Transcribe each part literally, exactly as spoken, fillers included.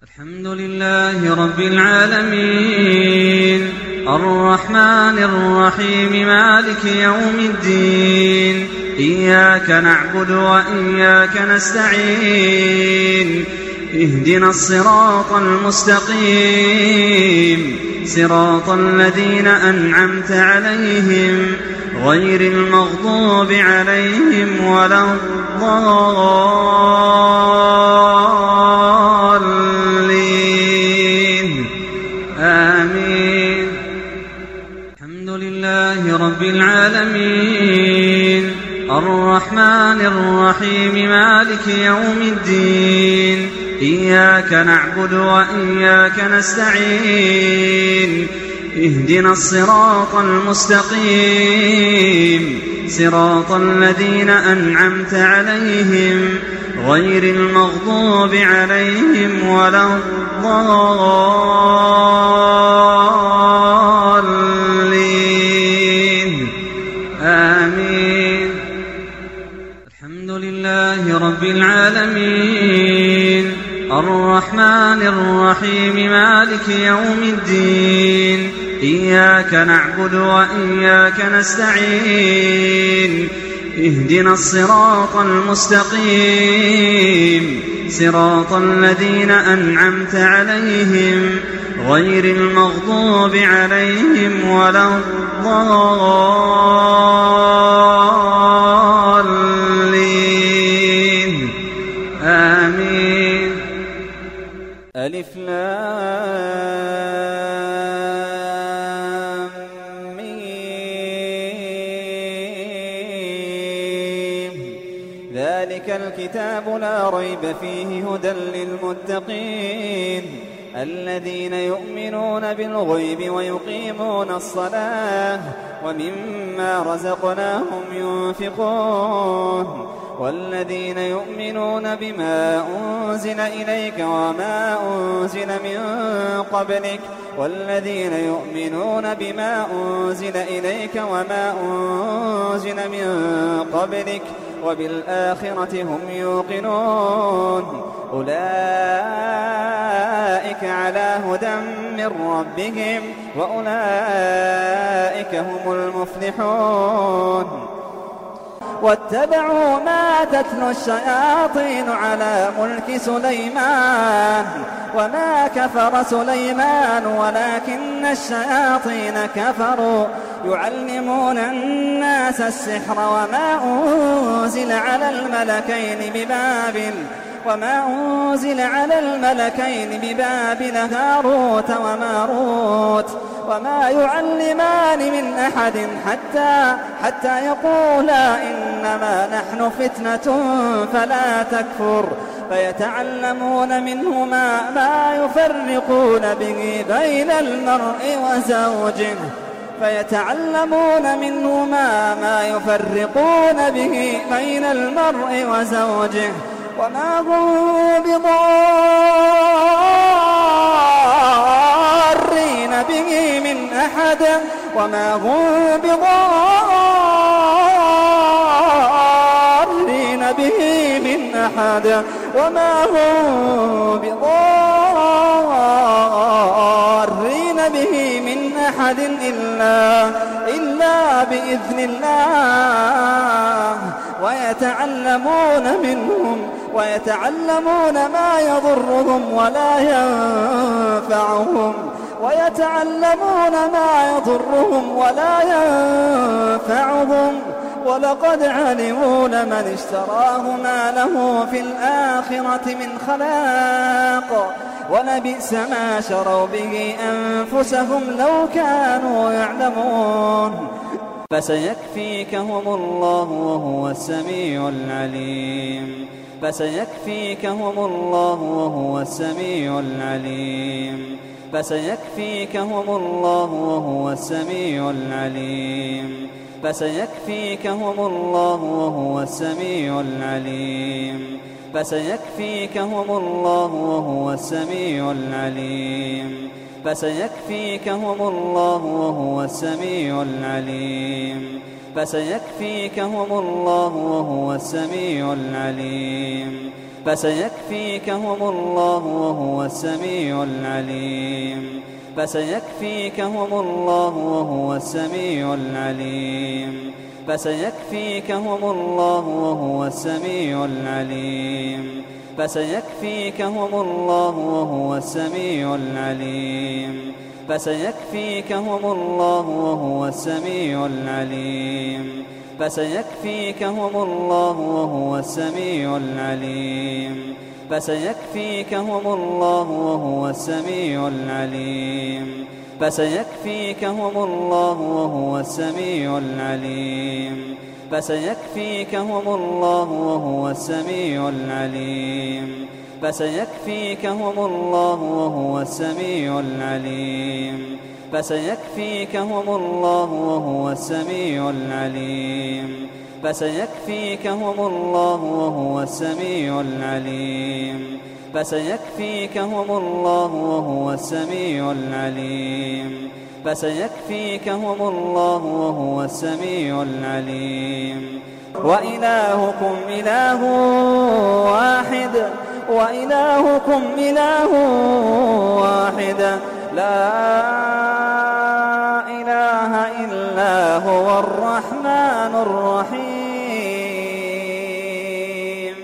الحمد لله رب العالمين الرحمن الرحيم مالك يوم الدين إياك نعبد وإياك نستعين اهدنا الصراط المستقيم صراط الذين أنعمت عليهم غير المغضوب عليهم ولا الضالين آمين. الحمد لله رب العالمين الرحمن الرحيم مالك يوم الدين إياك نعبد وإياك نستعين اهدنا الصراط المستقيم صراط الذين أنعمت عليهم غير المغضوب عليهم ولا الضالين آمين. الحمد لله رب العالمين الرحمن الرحيم مالك يوم الدين إياك نعبد وإياك نستعين اهدنا الصراط المستقيم صراط الذين أنعمت عليهم غير المغضوب عليهم ولا الضالين آمين. ألف لام ميم ذلك الكتاب لا ريب فيه هدى للمتقين الذين يؤمنون بالغيب ويقيمون الصلاة ومما رزقناهم ينفقون والذين يؤمنون بما أنزل إليك وما أنزل من قبلك والذين يؤمنون بما أنزل إليك وما أنزل من قبلك وبالآخرة هم يوقنون أولئك على هدى من ربهم وأولئك هم المفلحون. واتبعوا ما تتلو الشياطين على ملك سليمان وما كفر سليمان ولكن الشياطين كفروا يعلمون الناس السحر وما أنزل على الملكين ببابل وما أنزل على الملكين ببابل هاروت وماروت وما يعلمان من أحد حتى حتى يقولا إنما نحن فتنة فلا تكفر فيتعلمون منهما ما يفرقون به بين المرء وزوجه فيتعلمون منهما ما يفرقون به بين المرء وزوجه وما هم بضارين به من أحد وما هم بضارين به من أحد وما هم بضارين به من أحد إلا إلا بإذن الله ويتعلمون منهم ويتعلمون ما يضرهم ولا ينفعهم ويتعلمون ما يضرهم ولا ينفعهم ولقد علموا لمن اشتراه ما له في الآخرة من خلاق ولبئس ما شروا به أنفسهم لو كانوا يعلمون. فسيكفيكهم الله وهو السميع العليم فسيكفيكهم الله وهو السميع العليم فسيكفيكهم الله وهو السميع العليم فسيكفيكهم الله وهو السميع العليم فسيكفيكهم الله وهو السميع العليم فسيكفيكهم الله وهو السميع العليم فسيكفيكهم الله وهو السميع العليم فسيكفيكهم الله وهو السميع العليم فسيكفيكهم الله وهو السميع العليم فسيكفيكهم الله وهو السميع العليم فسيكفيكهم الله وهو السميع العليم فسيكفيكهم الله وهو السميع العليم فسيكفيكهم الله وهو السميع العليم فسيكفيكهم الله وهو السميع العليم فسيكفيكهم الله وهو السميع العليم فسيكفيكهم الله وهو السميع العليم فسيكفيكهم الله وهو السميع العليم فسيكفيكهم الله وهو السميع العليم فسيكفيكهم الله وهو السميع العليم فسيكفيكهم الله وهو السميع العليم فسيكفيكهم الله وهو السميع العليم وإلهكم إله واحد وإلهكم إله واحد لا إله إلا هو الرحمن الرحيم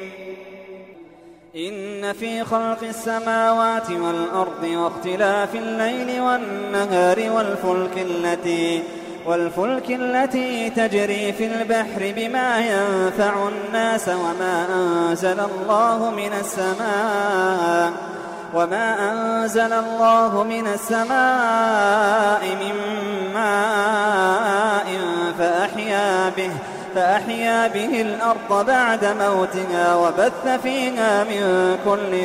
إن في خلق السماوات والأرض واختلاف الليل والنهار والفلك التي والفلك التي تجري في البحر بما ينفع الناس وما أنزل الله من السماء وما أنزل الله من السماء من ماء فأحيا به فأحيا به الأرض بعد موتها وبث فيها من كل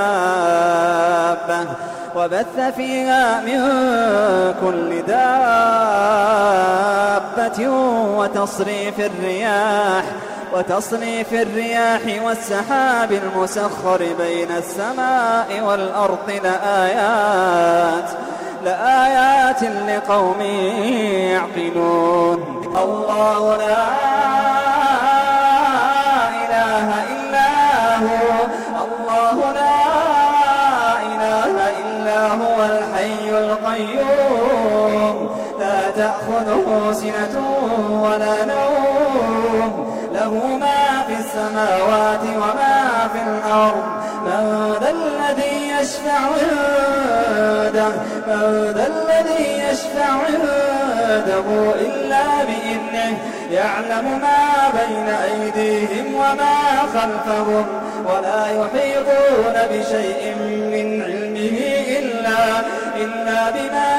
دابة وبث فيها من كل دابة وتصريف الرياح وتصريف الرياح والسحاب المسخر بين السماء والأرض لآيات لآيات لقوم يعقلون الله لا إله إلا هو الله لا إله إلا هو الحي القيوم لا تأخذه سنة ولا نوم له ما في السماوات وما في الأرض من ذا الذي يشفع عنده من ذا الذي يشفع عنده إلا بإذنه يعلم ما بين أيديهم وما خلفهم ولا يحيطون بشيء من علمه إلا إلا بما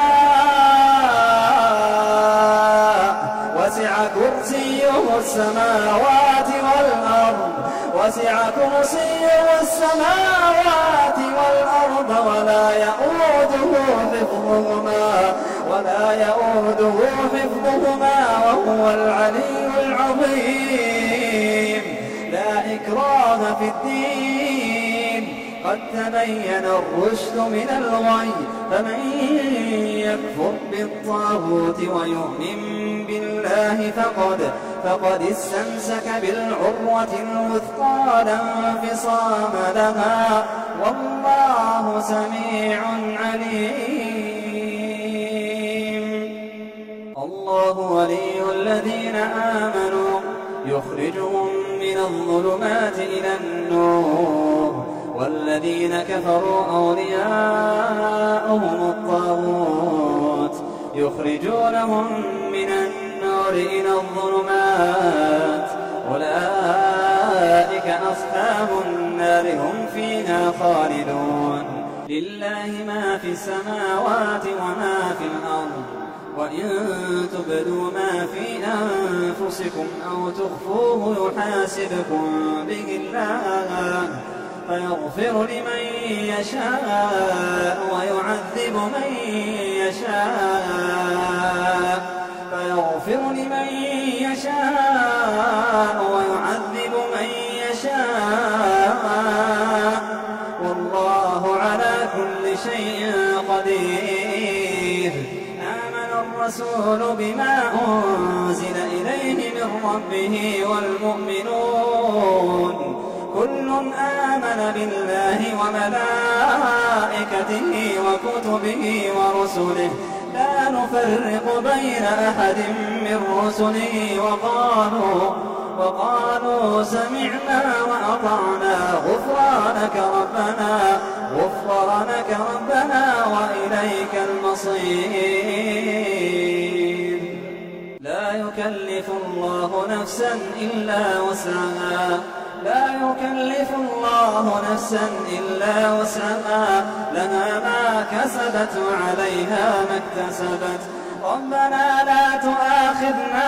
شاء وسع كرسيه السماوات والأرض وسع كرسيه السماوات والأرض ولا يؤوده حفظهما ولا يؤوده حفظهما وهو العلي العظيم لا إكراه في الدين قد تبين الرشد من الغي فمن يكفر بالطاغوت ويؤمن بالله فقد فقد استمسك بالعروة الوثقى لا انفصام لها والله سميع عليم الله ولي الذين آمنوا يخرجهم من الظلمات إلى النور والذين كفروا أولياءهم الطاغوت يخرجونهم من النور إلى الظلمات أولئك أصحاب النار هم فيها خالدون لله ما في السماوات وما في الأرض وإن تبدوا ما في أنفسكم أو تخفوه يحاسبكم به الله فيغفر لمن يشاء ويعذب من يشاء فيغفر لمن يشاء ويعذب من يشاء والله على كل شيء قدير آمن الرسول بما أنزل إليه من ربه والمؤمنون كل آمن بالله وملائكته وكتبه ورسله لا نفرق بين أحد من رسله وقالوا وقالوا سمعنا وأطعنا غفرانك ربنا غفرانك ربنا وإليك المصير. لا يكلف الله نفسا إلا وسعها لا يكلف الله نفسا إلا وسعها لها ما كسبت وعليها ما اكتسبت. ربنا لا تؤاخذنا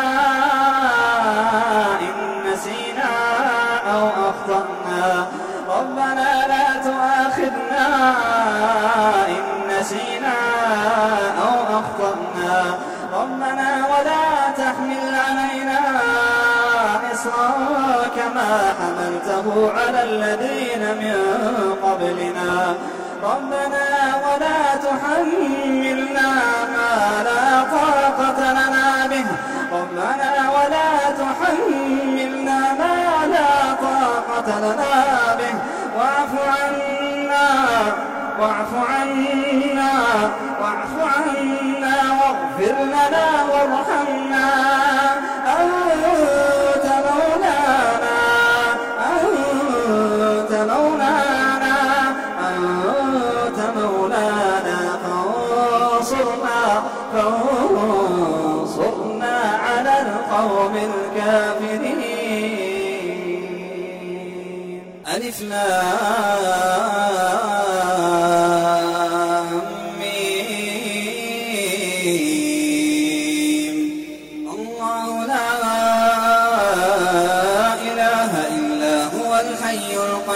إن نسينا أو أخطأنا ربنا لا تؤاخذنا إن نسينا أو أخطأنا ربنا ولا تحمل علينا إصرا كما حملته على الذين من قبلنا ربنا ولا تحملنا ما لا طاقة لنا به ربنا ولا تحملنا ما لا طاقة لنا به واعف عنا واعف عنا واعف عنا واغفر لنا وارحمنا أنت مولانا أنت مولانا أنت مولانا فانصرنا فانصرنا على القوم الكافرين. ألف لام ميم. الله لا إله إلا هو الحي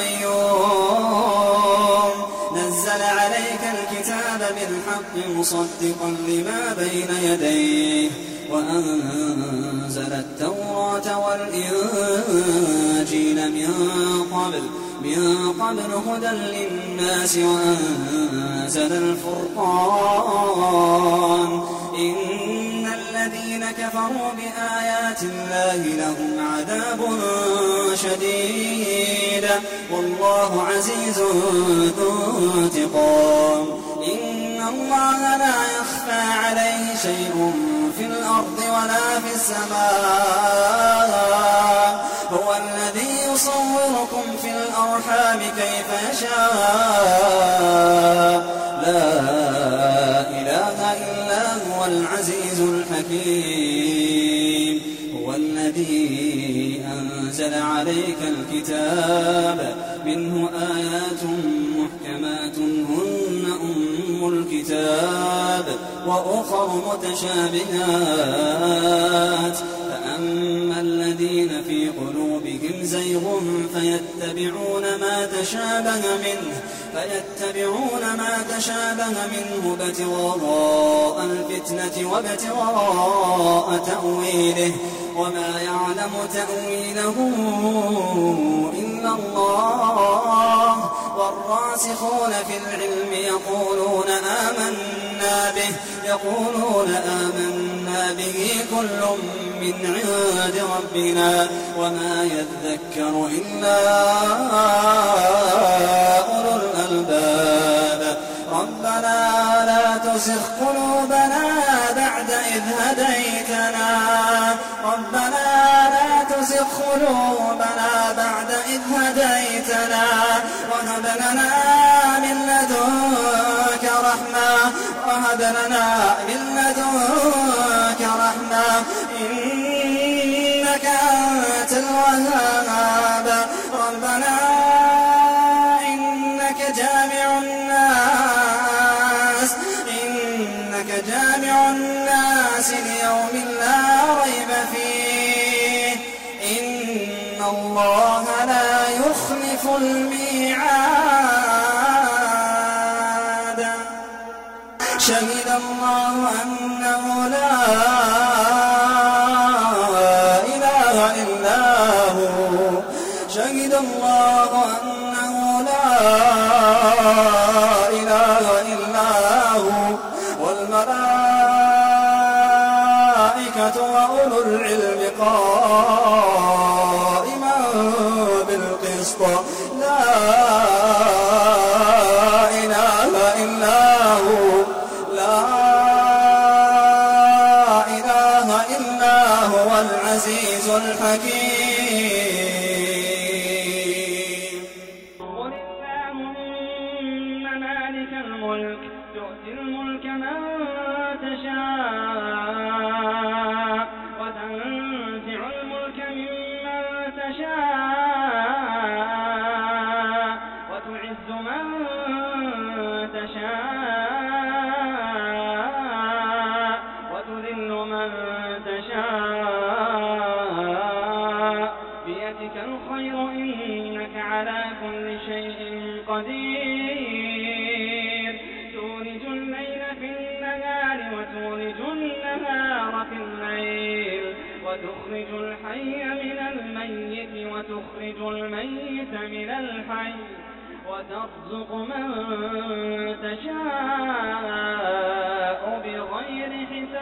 القيوم نزل عليك الكتاب بالحق مصدقا لما بين يديه وأنزل التوراة والإنجيل من قبل من قبل هدى للناس وأنزل الفرقان إن الذين كفروا بآيات الله لهم عذاب شديد والله عزيز ذو انتقام. إن الله لا يخفى عليه شيء في الأرض ولا في السماء هو الذي يصوركم في الأرحام كيف يشاء لا إله إلا هو العزيز الحكيم. هو الذي أنزل عليك الكتاب منه آيات محكمات هن أم الكتاب وأخر متشابهات فأما الذين في قلوبهم زيغ فيتبعون ما تشابه منه فيتبعون ما تشابه منه ابتغاء الفتنة وابتغاء تأويله وما يعلم تأويله إلا الله والراسخون في العلم يقولون آمنا به يقولون آمنا به كل من عند ربنا وما يذكر إلا أولو الألباب. ربنا لا تزغ قلوبنا بعد إذ هديتنا ربنا لا تزغ قلوبنا بعد إذ هديتنا وهب لنا من لدنك رحمة وهب لنا من لدنك رحمة إنك أنت الوهاب. ربنا إنك جامع الناس إنك جامع الناس ليوم لا ريب فيه إن الله لا يخلف الميعاد. شهد الله أنه لا إله إلا هو شهد الله أنه لا إله إلا هو والملائكة وأولو العلم قائما بالقسط الملك تؤتي الملك من تشاء وتنزع الملك ممن تشاء وتعز من تشاء وتذل من تشاء بيدك الخير إنك على كل شيء قدير تولج الليل في النهار وتولج النهار في الليل وتخرج الحي من الميت وتخرج الميت من الحي وترزق من تشاء بغير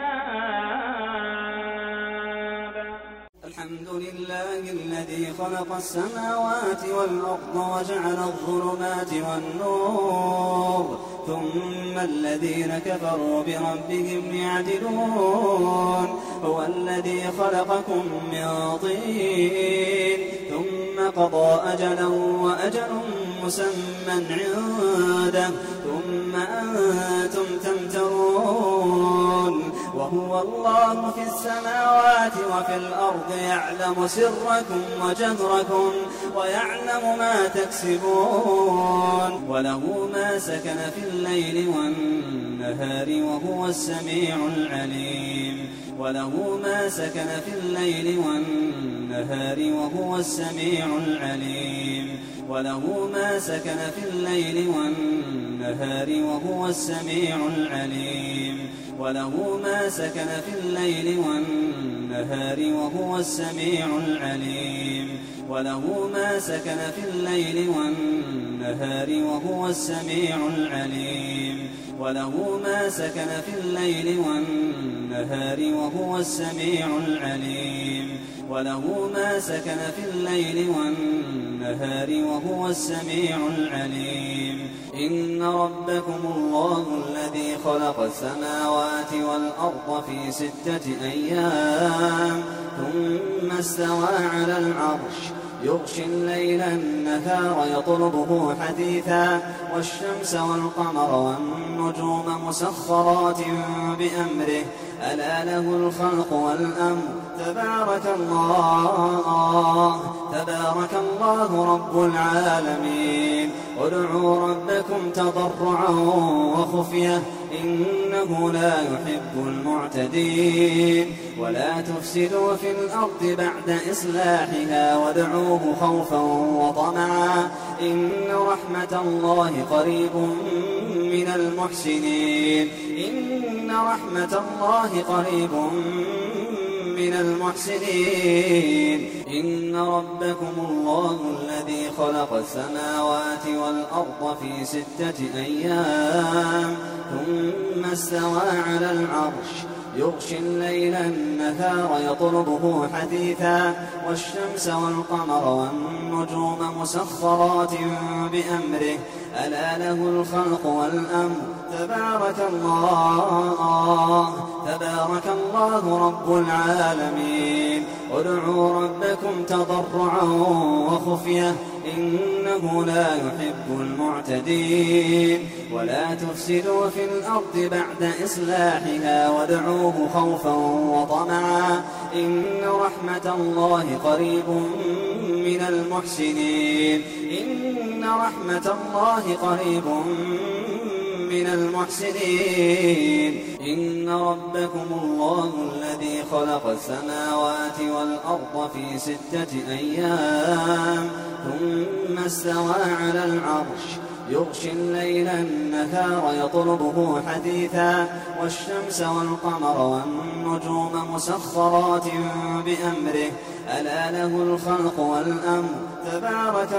حساب. الحمد لله الذي خلق السماوات والأرض وجعل الظلمات والنور ثم الذين كفروا بربهم يعدلون هو الذي خلقكم من طين ثم قضى أجلا وأجل مسمى عنده ثم أنتم تمترون وهو الله في السماوات وفي الأرض يعلم سركم وجهركم ويعلم ما تكسبون وله ما سكن في الليل والنهار وهو السميع العليم وله ما سكن في الليل والنهار وهو السميع العليم وله ما سكن في الليل والنهار وهو السميع العليم وله ما سكن في الليل والنهار وهو السميع العليم وله ما سكن في الليل والنهار وهو السميع العليم وله ما سكن في الليل والنهار وهو السميع العليم وله ما سكن في الليل والنهار وهو السميع العليم إن ربكم الله الذي خلق السماوات والأرض في ستة أيام ثم استوى على العرش يغشي الليل النهار يطلبه حثيثا والشمس والقمر والنجوم مسخرات بأمره ألا له الخلق والأمر تبارك الله تبارك الله رب العالمين ادعوا ربكم تضرعا وخفية إنه لا يحب المعتدين ولا تفسدوا في الأرض بعد إصلاحها وادعوه خوفا وطمعا إن رحمة الله قريب من المحسنين إن رحمة الله قريب من المحسنين إن ربكم الله الذي خلق السماوات والأرض في ستة أيام ثم استوى على العرش يغشي الليل النهار يطلبه حثيثا والشمس والقمر والنجوم مسخرات بأمره ألا له الخلق والأمر تبارك الله تبارك الله رب العالمين ادعوا ربكم تضرعا وخفية إنه لا يحب المعتدين ولا تفسدوا في الأرض بعد إصلاحها وادعوه خوفا وطمعا إن رحمة الله قريب من المحسنين إن رحمة الله قريب من المحسنين إن ربكم الله الذي خلق السماوات والأرض في ستة أيام ثم استوى على العرش يغشي الليل النهار يطلبه حثيثا والشمس والقمر والنجوم مسخرات بأمره ألا له الخلق والأمر تبارك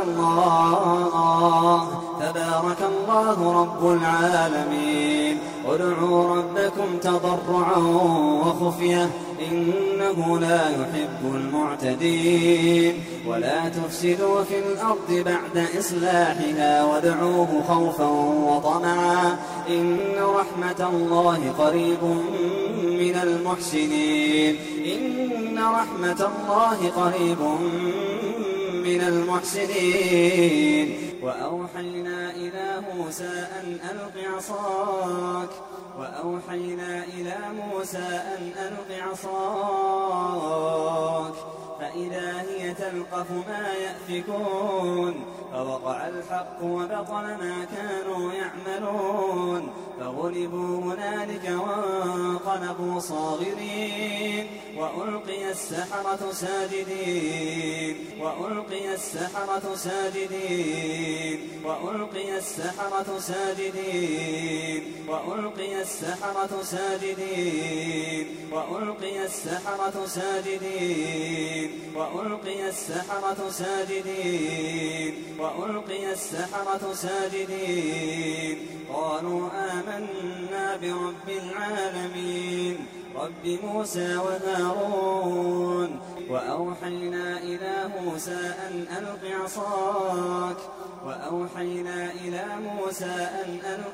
الله تبارك الله رب العالمين ادعوا ربكم تضرعا وخفية إنه لا يحب المعتدين ولا تفسدوا في الأرض بعد إصلاحها وادعوه خوفا وطمعا إن رحمة الله قريب من المحسنين إن رحمة الله قريب من المحسنين وأوحينا إلى موسى أن ألق عصاك وأوحينا إلى موسى أن ألق عصاك فإذا هي تلقف ما يأفكون فوقع الحق وبطل ما كانوا يعملون فغلبوا هنالك وانقلبوا صاغرين وألقي السحرة ساجدين وألقي السحرة ساجدين وألقي السحرة ساجدين وألقي السحرة ساجدين وألقي السحرة ساجدين وألقي السحرة ساجدين وألقي السحرة ساجدين قالوا آمنا برب العالمين رب موسى وهارون وأوحينا إلى موسى أن ألق عصاك وأوحينا إلى موسى أن ألق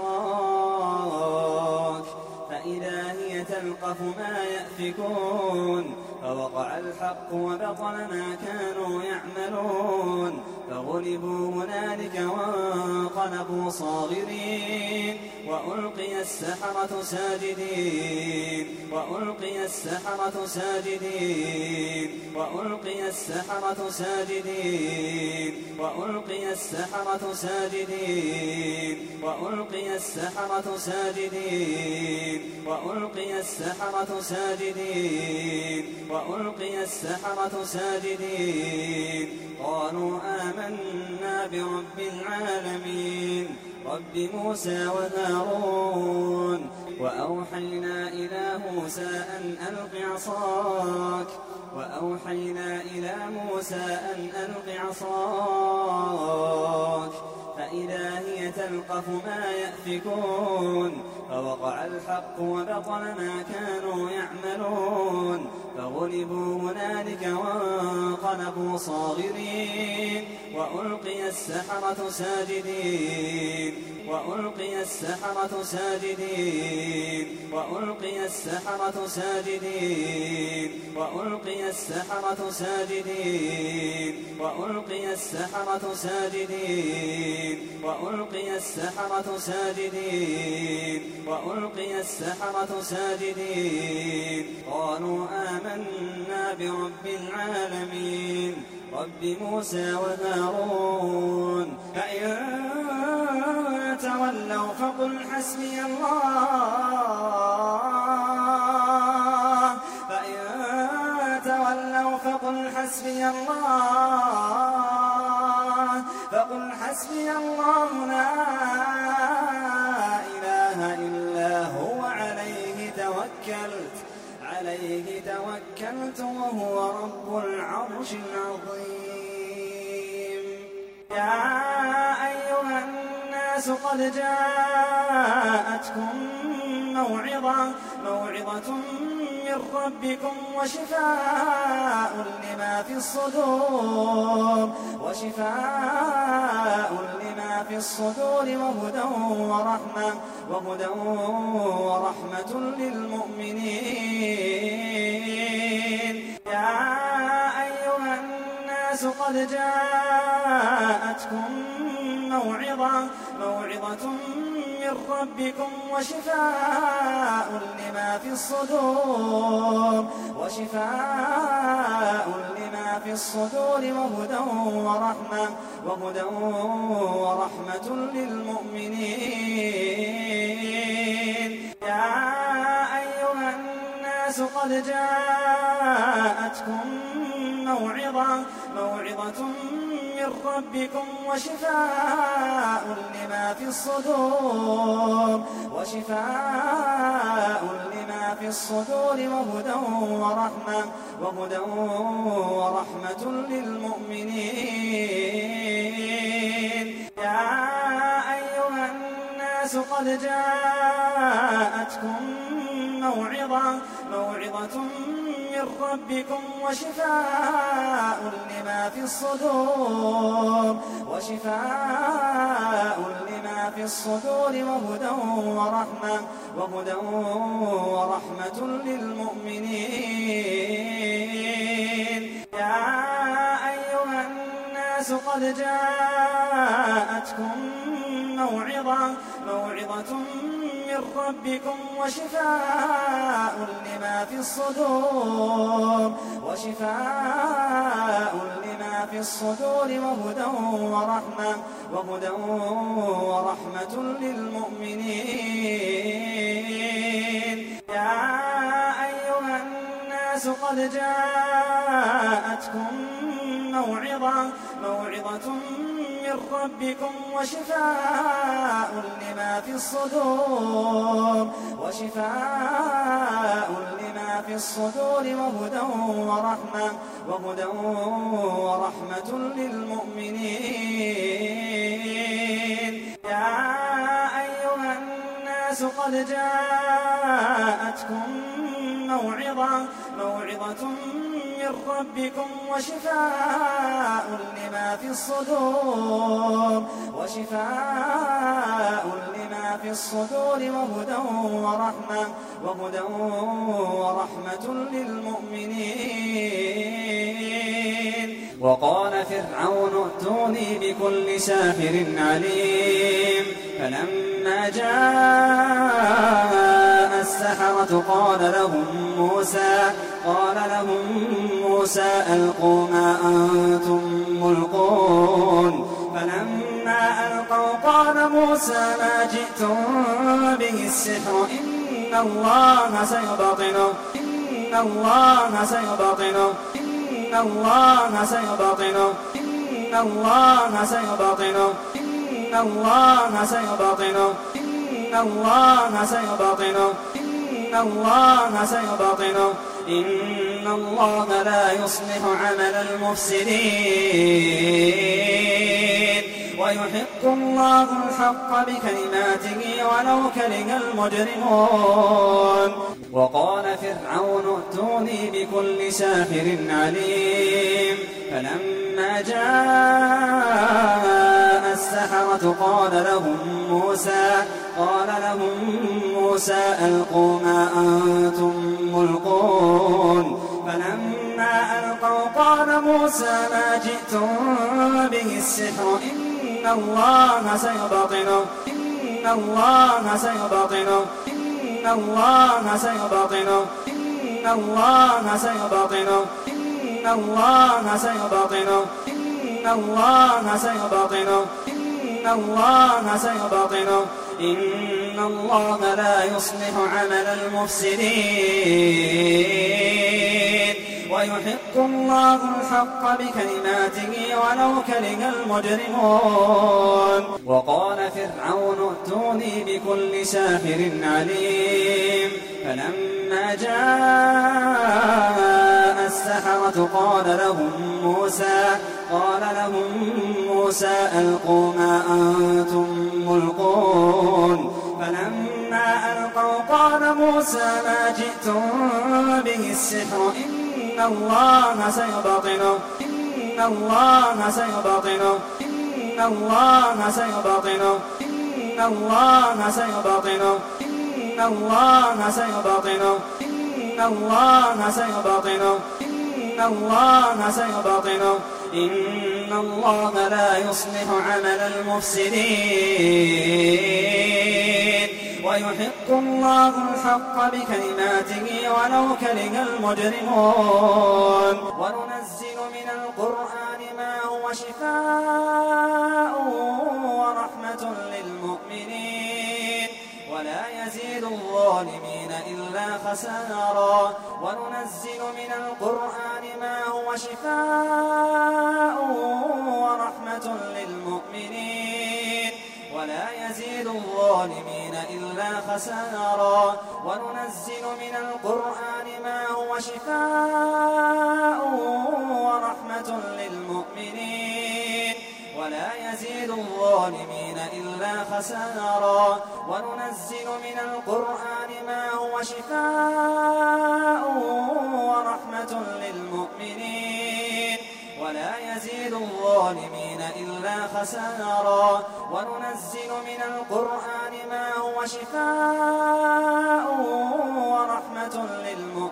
عصاك فإذا هي تلقف ما يأفكون فوقع الحق وبطل ما كانوا يعملون فغلبوا هنالك وانقلبوا صاغرين وألقي السحرة ساجدين وألقي السحرة ساجدين وألقي السحرة ساجدين وألقي السحرة ساجدين وألقي السحرة ساجدين وألقي السحرة ساجدين وألقي السحرة ساجدين قالوا آمنا برب العالمين رب موسى وهارون وأوحينا إلى موسى أن ألق عصاك وأوحينا إلى موسى أن ألق عصاك فإذا هي تلقف ما يأفكون فوقع الحق وبطل ما كانوا يعملون فغلبوا هنالك وانقلبوا صاغرين وألقي السحرة ساجدين وألقي السحرة ساجدين وألقي السحرة ساجدين وألقي السحرة ساجدين وألقي السحرة ساجدين وألقي السحرة ساجدين وألقي السحرة ساجدين قالوا آمنا برب العالمين رب موسى وهارون فإن تولوا فقل حسبي الله فإن تولوا فقل حسبي الله فقل حسبي الله لا إله إلا هو عليه توكلت عليه توكلت وهو رب العرش العظيم يا أيها الناس قد جاءتكم موعظة موعظة من ربكم وشفاء لما في الصدور وشفاء لما في الصدور وهدى ورحمة وهدى ورحمة للمؤمنين يا أيها الناس قد جاءتكم موعظة موعظة من ربكم وشفاء لما في الصدور وشفاء لما في الصدور وهدى ورحمة وهدى ورحمة للمؤمنين يا أيها الناس قد جاءتكم موعظة موعظة من ربكم وشفاء لما في الصدور وشفاء لما في الصدور وهدى ورحمة وهدى ورحمة للمؤمنين يا أيها الناس قد جاءتكم موعظة موعظة من ربكم وشفاء لما في الصدور وشفاء لما في الصدور وهدى ورحمة وهدى ورحمة للمؤمنين يا أيها الناس الناس قد جاءتكم موعظة موعظة من ربكم وشفاء لما في الصدور وشفاء لما في الصدور وهدى ورحمة وهدى ورحمة للمؤمنين. يا أيها الناس قد جاءتكم موعظة موعظة من ربكم وشفاء لما في الصدور وشفاء لما في الصدور وهدى ورحمة وهدى ورحمة للمؤمنين. يا أيها الناس قد جاءتكم موعظة موعظة من ربكم وشفاء لما في الصدور وشفاء لما في الصدور وهدى ورحمة وهدى ورحمة للمؤمنين. وقال فرعون ائتوني بكل ساحر عليم. فلما جاء السحرة قال لهم موسى قال لهم موسى ألقوا ما أنتم ملقون. فلما ألقوا قال موسى ما جئتم به السحر إن الله سيبطله إن الله سيبطله إن الله سيبطله إن الله سيبطله إن الله سيبطله إن الله سيبطله إن الله سيبطله إن الله لا يصلح عمل المفسدين ويحق الله الحق بكلماته ولو كره المجرمون. وقال فرعون ائتوني بكل ساحر عليم. فلما جاء السحرة قال لهم موسى قال لهم موسى ألقوا ما أنتم ملقون. فلما ألقوا قال موسى ما جئتم به السحر إن الله سيبطله إن الله سيبطله إن الله سيبطله إن الله سيبطله إن الله سيبطله إن الله سيبطله إن الله سيبطله إن الله لا يصلح عمل المفسدين ويحق الله الحق بكلماته ولو كره المجرمون. وقال فرعون ائتوني بكل ساحر عليم. فلما جاء السحرة قال لهم موسى قال لهم موسى ألقوا ما أنتم ملقون. فلما ألقوا قال موسى ما جئتم به السحر إن الله سيبطله إن الله سيبطله إن الله سيبطله إن الله سيبطله إن الله سيبطله إن الله سيبطله إن الله سيبطله إن الله لا يصلح عمل المفسدين ويحق الله الحق بكلماته ولو كره المجرمون. وننزل من القرآن ما هو شفاء ورحمة للمؤمنين ولا يزيد الظالمين إلا خسارا. وننزل من القرآن ما هو شفاء ورحمة للمؤمنين ولا يزيد الظالمين إلا خسارا. وننزل من القرآن ما هو شفاء ورحمة للمؤمنين ولا يزيد الظالمين إلا خسارا. وننزل من القرآن ما هو شفاء ورحمة للمؤمنين ولا يزيد الظالمين إلا خسارا. وننزل من القرآن ما هو شفاء ورحمة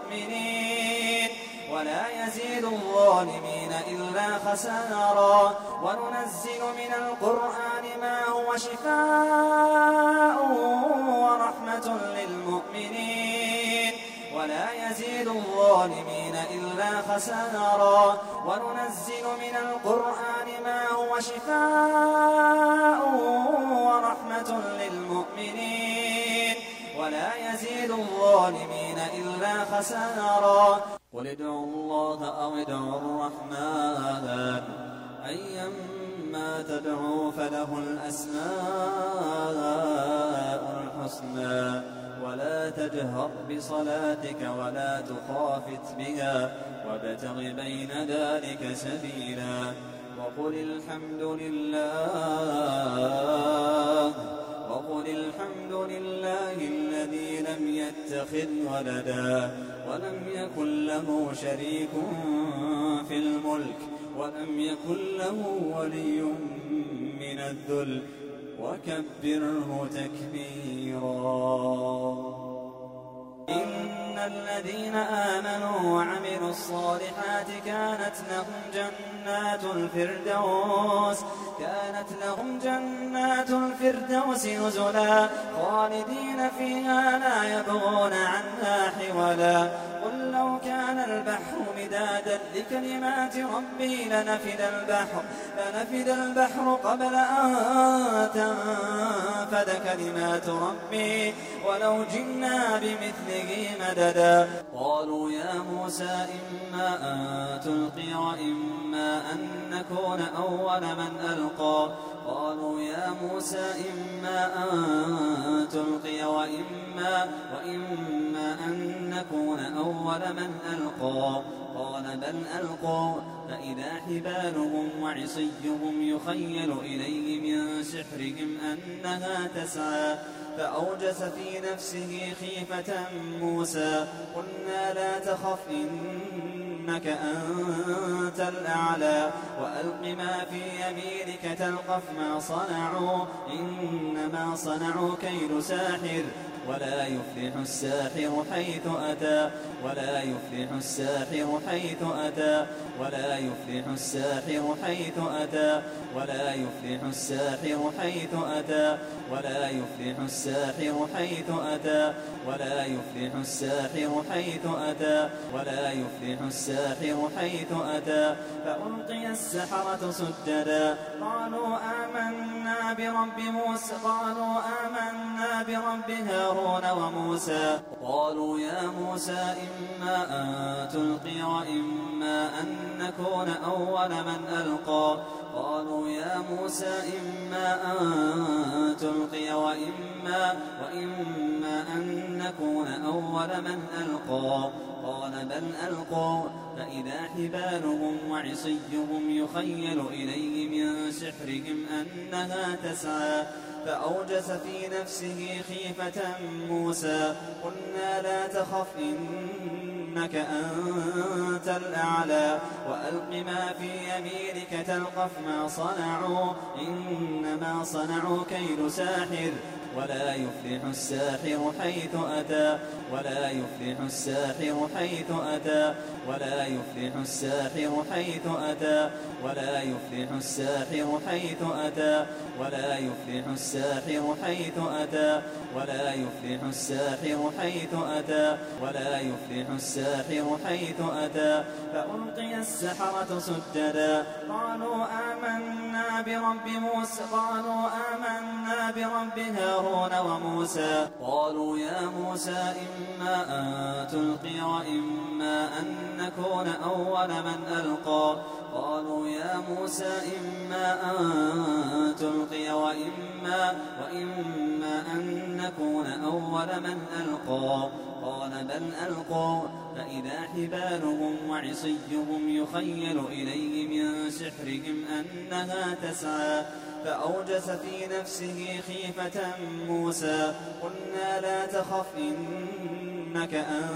للمؤمنين ولا يزيد الظالمين إلا خسارا. وننزل من القرآن ما هو شفاء ورحمة للمؤمنين ولا يزيد الظالمين إلا خسارا وننزل من القرآن ما هو شفاء ورحمة للمؤمنين ولا يزيد الظالمين إلا خسارا قل ادعوا الله أو ادعوا الرحمن أيما تدعوا فله الأسماء الحسنى ولا تجهر بصلاتك ولا تخافت بها وابتغ بين ذلك سبيلا وقل الحمد لله وقل الحمد لله الذي لم يتخذ ولدا ولم يكن له شريك في الملك ولم يكن له ولي من الذل وكبره تكبيرا إن الذين آمنوا وعملوا الصالحات كانت لهم جنات الفردوس كانت لهم جنات الفردوس نزلا خالدين فيها لا يبغون عنها حولا قل لو كان البحر مدادا لكلمات ربي لنفد البحر لنفد البحر قبل أن تنفد كلمات ربي ولو جئنا بمثله مددا قالوا يا موسى إما أن تلقي وإما أن نكون أول من ألقى قالوا يا موسى إما أن تلقي وإما, وإما أن نكون أول من ألقى قال بل ألقوا فإذا حبالهم وعصيهم يخيل إليه من سحرهم أنها تسعى فأوجس في نفسه خيفة موسى قلنا لا تخف إنك أنت الأعلى وألق ما في يمينك تلقف ما صنعوا إنما صنعوا كيد ساحر ولا يفلح الساحر حيث أتى ولا يفلح الساحر حيث أتى ولا يفلح الساحر حيث أتى ولا يفلح الساحر حيث أتى ولا يفلح الساحر حيث أتى ولا يفلح الساحر حيث أتى ولا يفلح الساحر حيث أتى فألقي السحرة سجدا قالوا آمنا برب موسى قالوا آمنا برب هارون وموسى قالوا يا موسى إما أن تلقي وإما أن نكون أول من ألقى قالوا يا موسى إما أن تلقي وإما, وإما أن نكون أول من ألقى قال بل ألقوا فإذا حبالهم وعصيهم يخيل إليه من سحرهم أنها تسعى فأوجس في نفسه خيفة موسى قلنا لا تخف إنك أنت الأعلى وألق ما في يمينك تلقف ما صنعوا إنما صنعوا كيد ساحر ولا يفلح الساحر حيث أتى ولا يفلح الساحر حيث أتى ولا يفلح الساحر حيث أتى ولا يفلح الساحر حيث أتى ولا يفلح الساحر حيث أتى ولا يفلح الساحر حيث أتى ولا يفلح الساحر حيث أتى فألقي السحرة سجدا قالوا آمنا برب موسى قالوا آمنا برب هارون وموسى قالوا يا موسى إما أن تلقي وإما أن نكون أول من ألقى قالوا يا موسى إما أن تلقي وإما, وإما أن نكون أول من ألقى قال بل ألقوا فإذا حبالهم وعصيهم يخيل إليه من سحرهم أنها تسعى فأوجس في نفسه خيفة موسى قلنا لا تخف إنك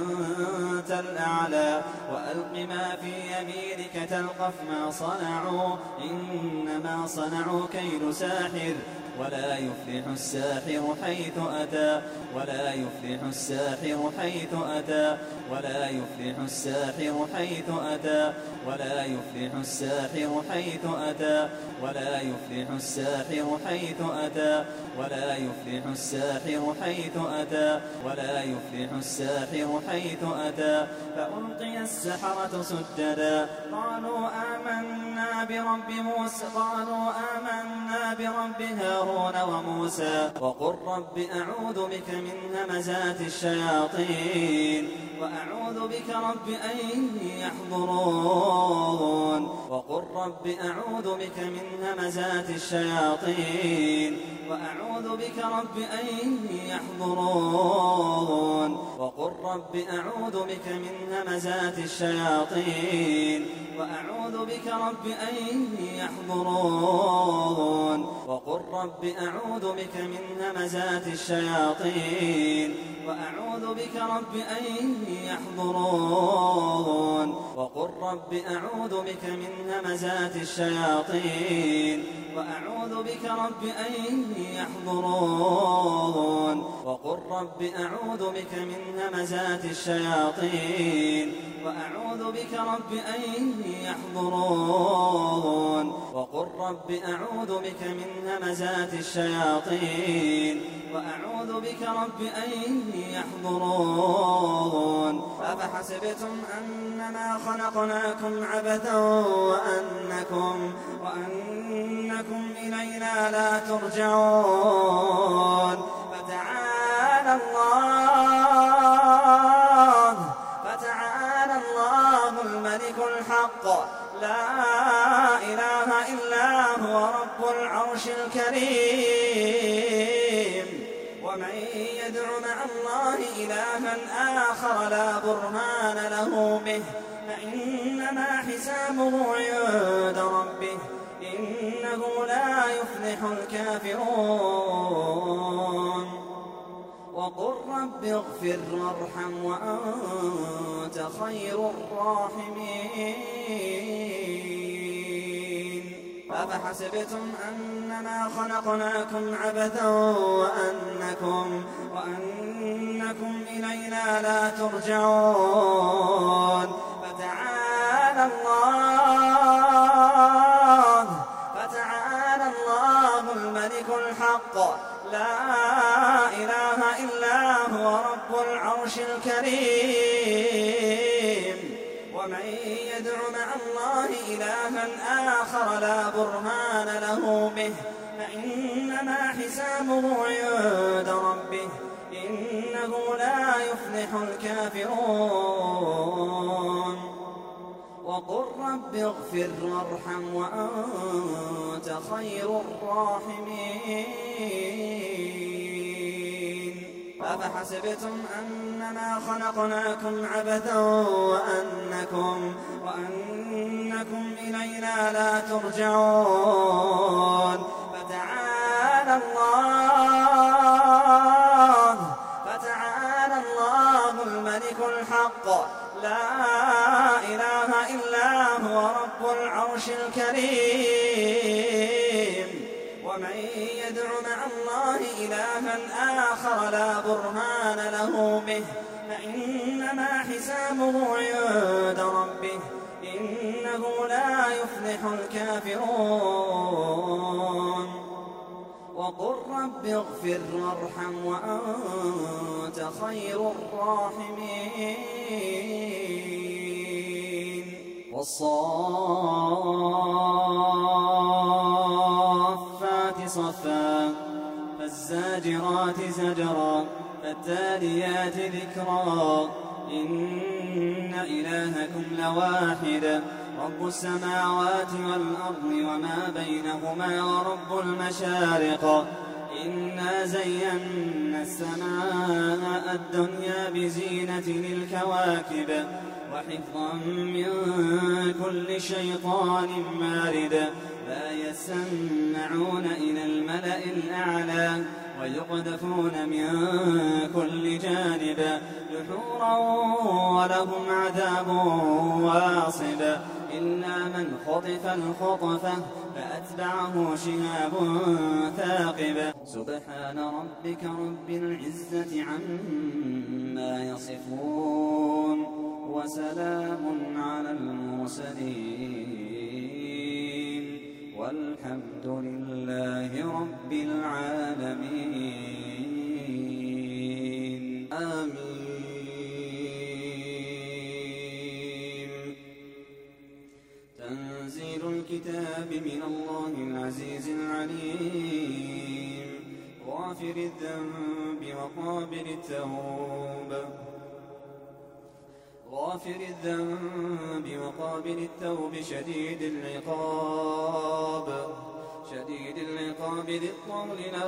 أنت الأعلى وألق ما في يمينك تلقف ما صنعوا إنما صنعوا كيد ساحر ولا يفلح الساحر حيث أتى ولا يفلح الساحر حيث أتى ولا يفلح الساحر حيث أتى ولا يفلح الساحر حيث أتى ولا يفلح الساحر حيث أتى ولا يفلح الساحر حيث أتى ولا يفلح الساحر حيث أتى فألقي السحرة سجدا قالوا آمنا برب موسى قالوا آمنا برب هارون وموسى وقل رب أعوذ بك من همزات الشياطين وأعوذ بك رب أن يحضرون وقل رب أعوذ بك من همزات الشياطين وأعوذ بك رب أن يحضرون وقل رب أعوذ بك من همزات الشياطين وأعوذ بك رب أن يحضرون وقل رب أعوذ بك من همزات الشياطين وأعوذ بك رب أن يحضرون وقل رب أعوذ بك من همزات الشياطين وأعوذ بك رب أن يحضرون وقل رب أعوذ بك من همزات الشياطين وأعوذ بك رب أن يحضرون وقل رب أعوذ بك من همزات الشياطين وأعوذ بك رب أن يحضرون أفحسبتم أنما خلقناكم عبثا وأنكم وأنكم إلينا لا ترجعون فتعالى الله فتعالى الله الملك الحق لا إله إلا هو رب العرش الكريم ومن يدع مع الله إلها آخر لا برهان له به فإنما حسابه عند ربه إنه لا يفلح الكافرون وقل رب اغفر وارحم وأنت خير الراحمين أفحسبتم أنما خلقناكم عبثا وأنكم, وأنكم إلينا لا ترجعون فتعالى الله فتعالى الله الملك الحق لا إله إلا هو رب العرش الكريم ومن يدع مع الله إلها آخر لا برهان له به فإنما حسابه عند ربه إنه لا يفلح الكافرون وقل رب اغفر وارحم وأنت خير الراحمين أفحسبتم أنما خلقناكم عبثا وأنكم, وأنكم إلينا لا ترجعون فتعالى الله فتعالى الله الملك الحق لا إله إلا هو رب العرش الكريم ومن يدع مع الله إلها آخر لا برهان له به فإنما حسابه عند ربه إنه لا يفلح الكافرون وقل رب اغفر وارحم وأنت خير الراحمين والصافات صفا فالزاجرات زجرا فالتاليات ذكرا إن إلهكم لواحد رب السماوات والأرض وما بينهما ورب المشارق إنا زينا السماء الدنيا بزينة الكواكب وحفظا من كل شيطان مارد لا يسمعون إلى الملأ الأعلى ويقذفون من كل جانب دحورا ولهم عذاب واصب إلا من خطف الخطفة فأتبعه شهاب ثاقب سبحان ربك رب العزة عما يصفون وسلام على المرسلين والحمد لله رب العالمين آمين. تنزيل الكتاب من الله العزيز العليم غافر الذنب وقابل التوب غافر الذنب وقابل التوب شديد العقاب شديد العقاب ذي الطول لا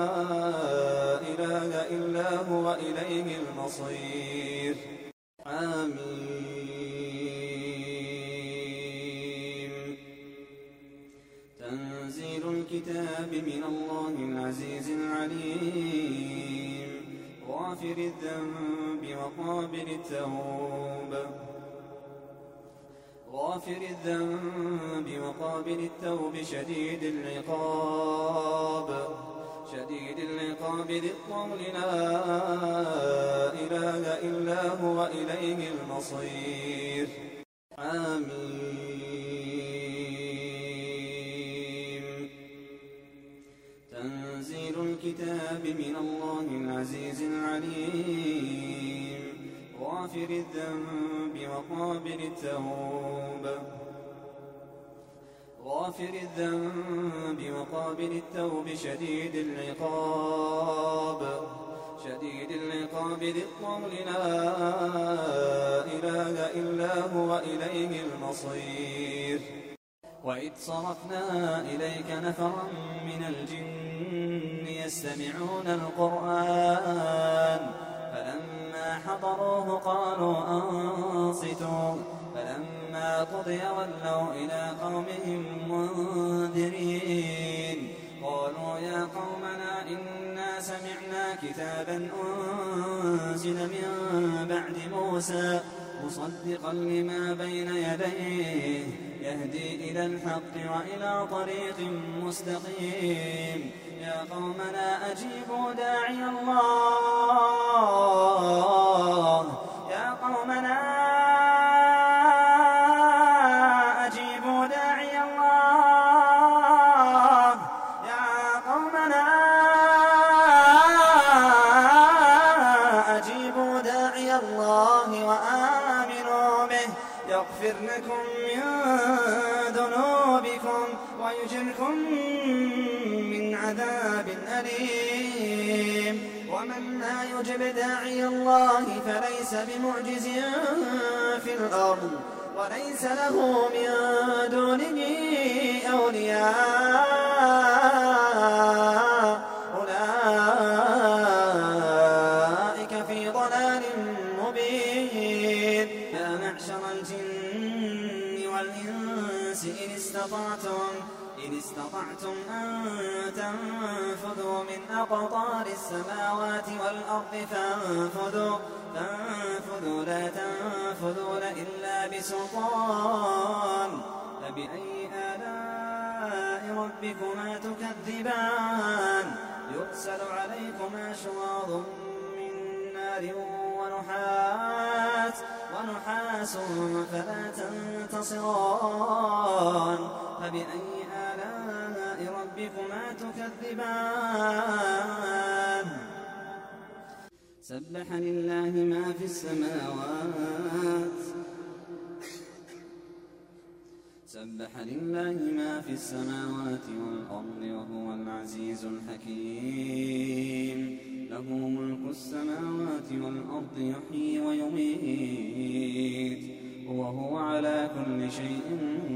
إله إلا هو إليه المصير آمين. تنزيل الكتاب من الله العزيز العليم غافر الذنب وقابل التوب غافر الذنب وقابل التوب شديد العقاب شديد العقاب ذي الطول لا إله إلا هو إليه المصير آمين. تنزيل الكتاب من الله العزيز العليم غافر الذنب وقابل التوب غافر الذنب وقابل التوب شديد العقاب شديد العقاب ذي الطول لا إله إلا هو إليه المصير. وإذ صرفنا إليك نفرا من الجن يستمعون القرآن فلما حضروه قالوا أنصتوا فلما قضي ولوا إلى قومهم منذرين قالوا يا قومنا إنا سمعنا كتابا أنزل من بعد موسى مصدقا لما بين يديه يهدي إلى الحق وإلى طريق مستقيم يا قومنا أجيبوا داعي الله يا قومنا أجيبوا داعي الله يا قومنا أجيبوا داعي الله وآمنوا به يغفر لكم من ذنوبكم ويجركم من عذاب أليم ومن لا يجب داعي الله فليس بمعجز في الأرض وليس له من دونه أولياء أولئك في ضلال مبين. يا معشر الجن والإنس إن استطعتم إن استطعتم أن تنفذوا من أقطار السماوات والأرض فانفذوا فانفذوا لا تنفذون إلا بسلطان فبأي آلاء ربكما تكذبان يرسل عليكما شواظ من نار ونحاس ونحاس فلا تنتصران فبأي آلاء ربكما تكذبان. سبح لله ما في السماوات سبح لله ما في السماوات والأرض وهو العزيز الحكيم له ملك السماوات والأرض يحيي ويميت وهو على كل شيء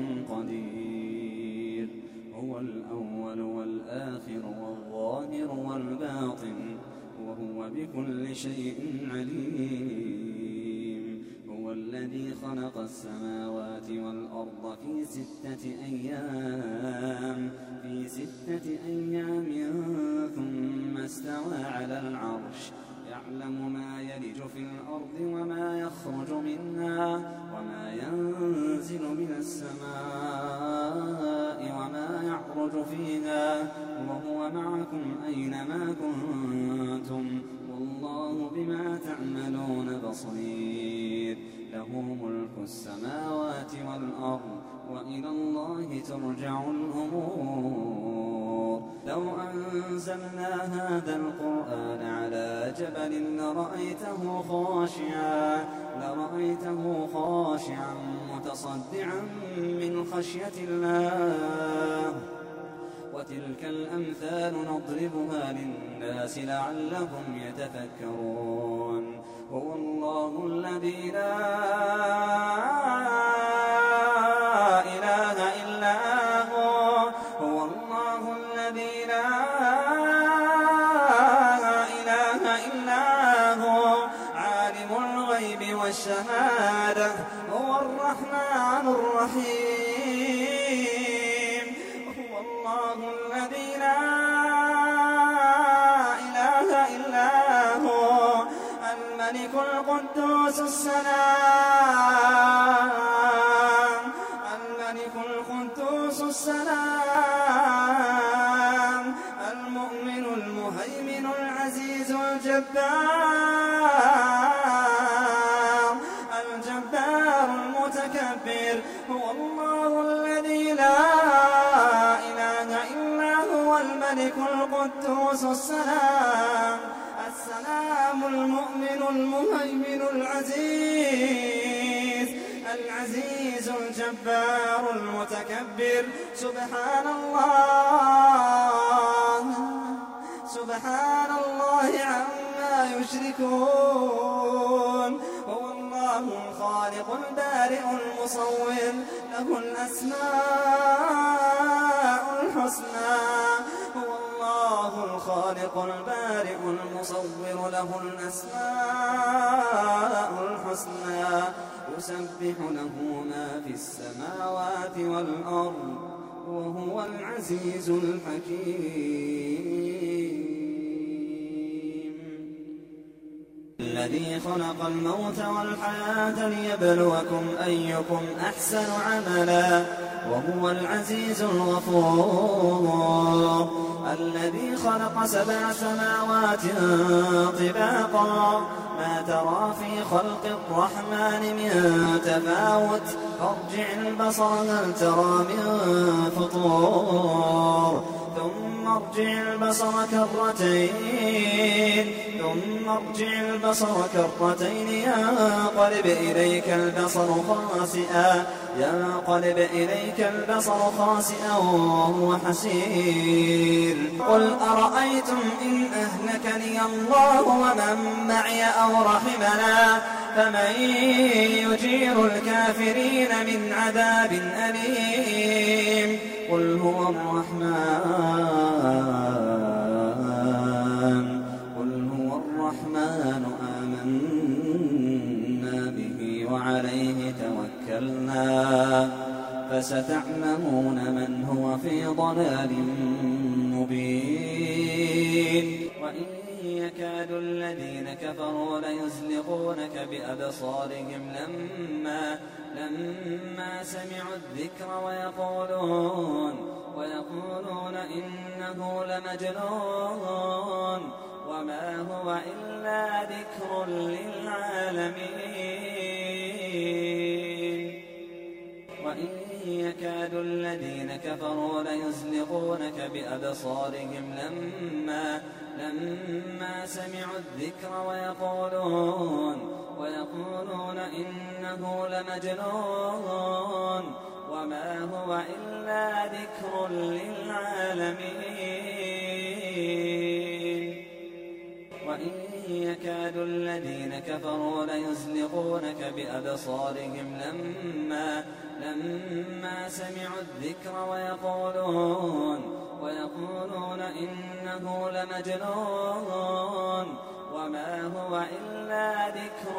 قدير هو الأول والآخر والظاهر والباطن وهو بكل شيء عليم. هو الذي خلق السماوات والأرض في ستة أيام في ستة أيام ثم استوى على العرش يعلم ما يلج في الأرض وما يخرج منها وما ينزل من السماء وما تعرج فيها وهو معكم أينما كنتم والله بما تعملون بصير له ملك السماوات والأرض وإلى الله ترجع الأمور لو أنزلنا هذا القرآن على جبل لرأيته خاشعا لرأيته خاشعا متصدعا من خشية الله وتلك الأمثال نضربها للناس لعلهم يتفكرون هو الله الذي لا إله إلا هو هو الله الذي لا إله إلا هو عالم الغيب والشهادة هو الرحمن الرحيم هو الله الذي لا إله إلا هو الملك القدوس السلام الملك القدوس السلام المؤمن المهيمن العزيز الجبار الجبار المتكبر هو الله الذي لا إله إلا هو الملك القدوس السلام السلام المؤمن المهيمن العزيز العزيز الجبار المتكبر سبحان الله سبحان الله عما يشركون هو الله الخالق البارئ المصور له الأسماء الحسنى هو الله الخالق البارئ المصور له الأسماء الحسنى يسبح له ما في السماوات والأرض وهو العزيز الحكيم الذي خلق الموت والحياة ليبلوكم أيكم أحسن عملا وهو العزيز الغفور الذي خلق سبع سماوات طباقا ما ترى في خلق الرحمن من تفاوت فارجع البصر هل ترى من فطور ثم ارجع البصر كرتين ثم ارجع البصر كرتين ينقلب إليك البصر خاسئا ينقلب إليك البصر خاسئا وهو حسير قل أرأيتم إن أهلكني الله ومن معي أو رحمنا فمن يجير الكافرين من عذاب أليم قل هو الرحمن قل هو الرحمن آمنا به وعليه توكلنا فستعلمون من هو في ضلال مبين وإن يكاد الذين كفروا ليزلقونك بأبصارهم لما لما سمعوا الذكر ويقولون ويقولون إنه لمجنون وما هو إلا ذكر للعالمين وإن يكاد الذين كفروا ليزلقونك بأبصارهم لما لما سمعوا الذكر ويقولون ويقولون إنه لمجنون وما هو إلا ذكر للعالمين وإن يكاد الذين كفروا ليزلقونك بأبصارهم لما لما سمعوا الذكر ويقولون ويقولون إنه لمجنون وما هو إلا ذكر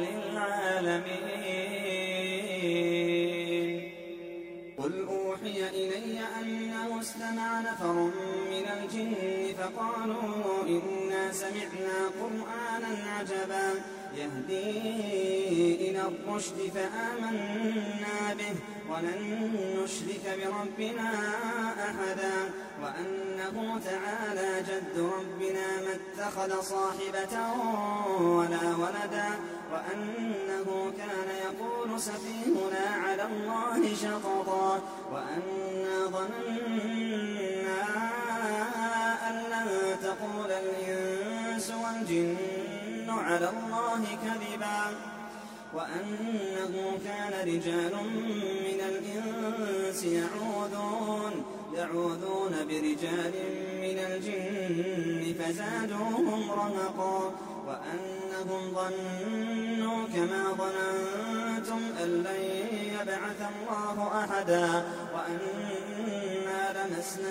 للعالمين قل أوحي إلي أنه استمع نفر من الجن فقالوا إنا سمعنا قرآنا عجبا يهدي إلى الرشد فآمنا به ولن نشرك بربنا أحدا وأنه تعالى جد ربنا ما اتخذ صاحبة ولا ولدا وأنه كان يقول سفيهنا على الله شططا وأنا ظننا أن لن تقول الإنس والجن على الله كذبا وأنه كان رجال من الإنس يعوذون يعوذون برجال من الجن فزادوهم رهقا وأنهم ظنوا كما ظننتم أن لن يبعث الله أحدا وأنا لمسنا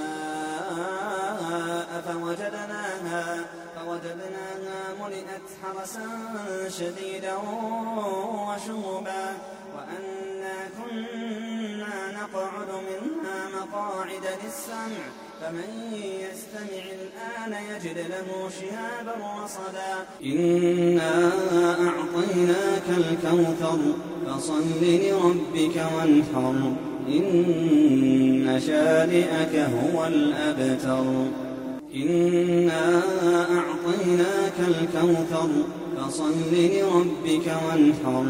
السماء فوجدناها فوجدناها ملئت حرسا شديدا وشهبا وأنا كنا نقعد منها مقاعد للسمع فمن يستمع الآن يجد له شهابا رصدا إنا أعطيناك الكوثر فصل لربك وانحر إن شانئك هو الأبتر إنا أعطيناك الكوثر فصل لربك وانحر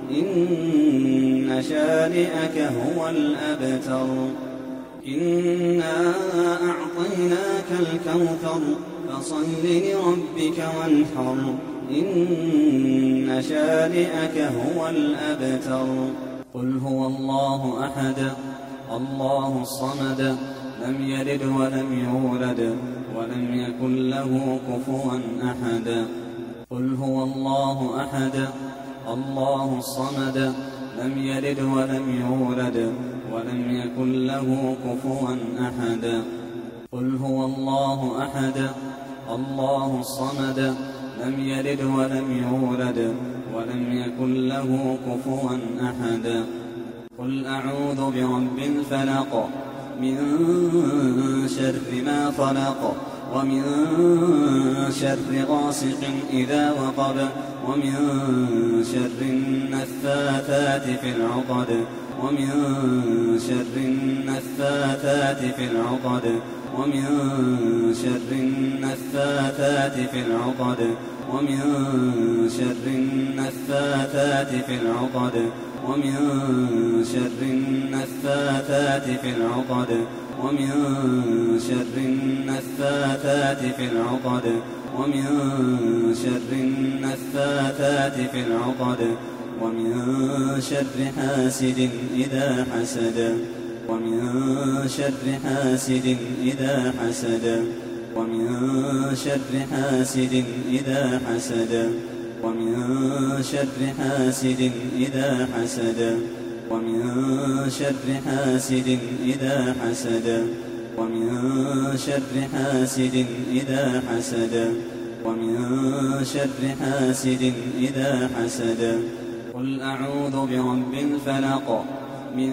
إن شانئك هو الأبتر إنا أعطيناك الكوثر فصل لربك وانحر إن شانئك هو الأبتر قل هو الله أحد الله الصمد لم يلد ولم يولد ولم يكن له كفوا أحد قل هو الله أحد الله الصمد لم يلد ولم يولد ولم يكن له كفوا أحد قل هو الله أحد الله الصمد لم يلد ولم يولد ولم يكن له كفوا أحد قل أعوذ برب الفلق من شر ما خلق ومن شر غاسق إذا وقب ومن شر النفاثات في العقد ومن شر النفاثات في العقد ومن شر النفاثات في العقد ومن شر النفاثات في العقد ومن شر النفاثات في العقد ومن شر النفاثات في العقد ومن شر النفاثات في العقد ومن شر حاسد إذا حسد ومن شر حاسد إذا حسد ومن شر حاسد إذا حسد ومن شر حاسد إذا حسد ومن شر حاسد إذا حسد ومن شر حاسد إذا حسد ومن شر حاسد إذا حسد قل أعوذ برب الفلق من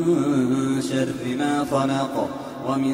شر ما خلق ومن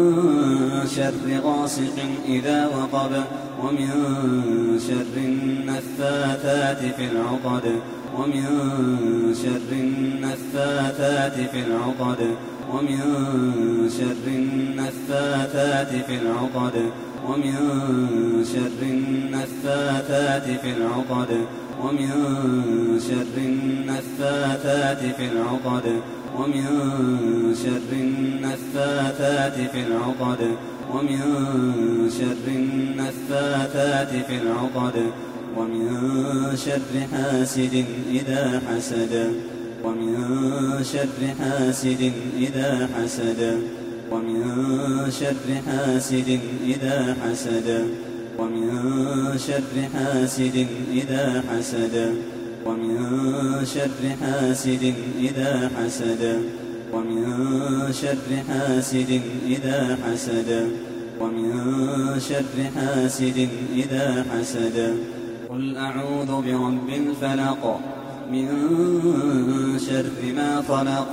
شر غاسق إذا وقب ومن شر النفاثات في العقد ومن شر النفاثات في العقد ومن شر النفاثات في العقد ومن شر النفاثات في العقد ومن شر النفاثات في العقد ومن شر النفاثات في العقد ومن شر النفاثات في العقد ومن شر حاسد إذا حسد ومن شر حاسد إذا حسد ومن شر حاسد إذا حسد ومن شر حاسد إذا حسد ومن شر حاسد إذا حسد ومن شر حاسد إذا حسد ومن شر حاسد إذا حسد قل أعوذ برب الفلق من شر ما خلق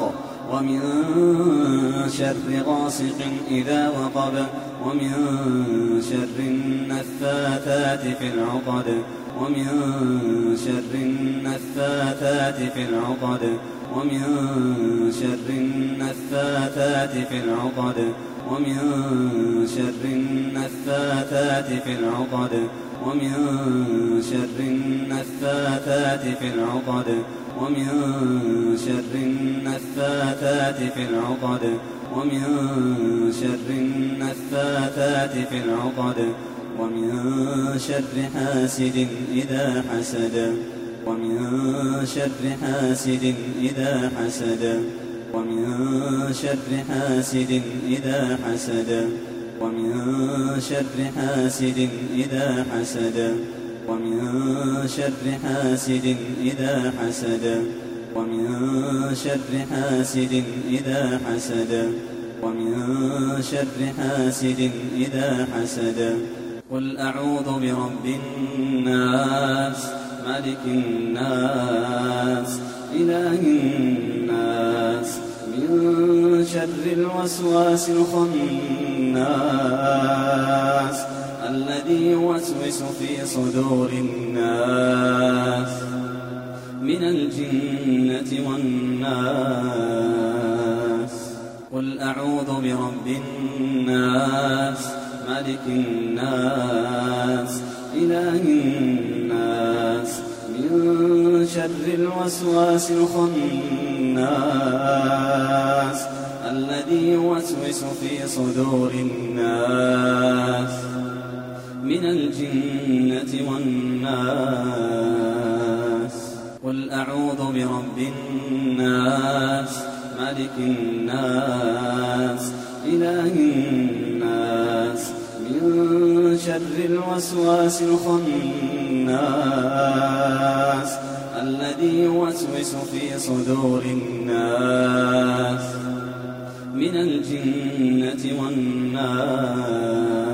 ومن شر غاسق إذا وقب ومن شر النفاثات في العقد ومن شر النفاثات في العقد ومن شر النفاثات في العقد ومن شر النفاثات في العقد ومن شر النفاثات في العقد ومن شر النفاثات في العقد ومن شر النفاثات في العقد ومن شر حاسد إذا حسد ومن شر حاسد إذا حسد ومن شر حاسد إذا حسد ومن شر حاسد إذا حسد ومن شر حاسد إذا حسد ومن شر حاسد إذا حسد ومن شر حاسد إذا حسد قل أعوذ برب الناس ملك الناس إله الناس من شر الوسواس الخناس الذي يوسوس في صدور الناس من الجنة والناس قل أعوذ برب الناس ملك الناس إله الناس من شر الوسواس الخناس الذي يوسوس في صدور الناس من الجنة والناس قل أعوذ برب الناس ملك الناس إله الناس من شر الوسواس الخناس الذي يوسوس في صدور الناس من الجنة والناس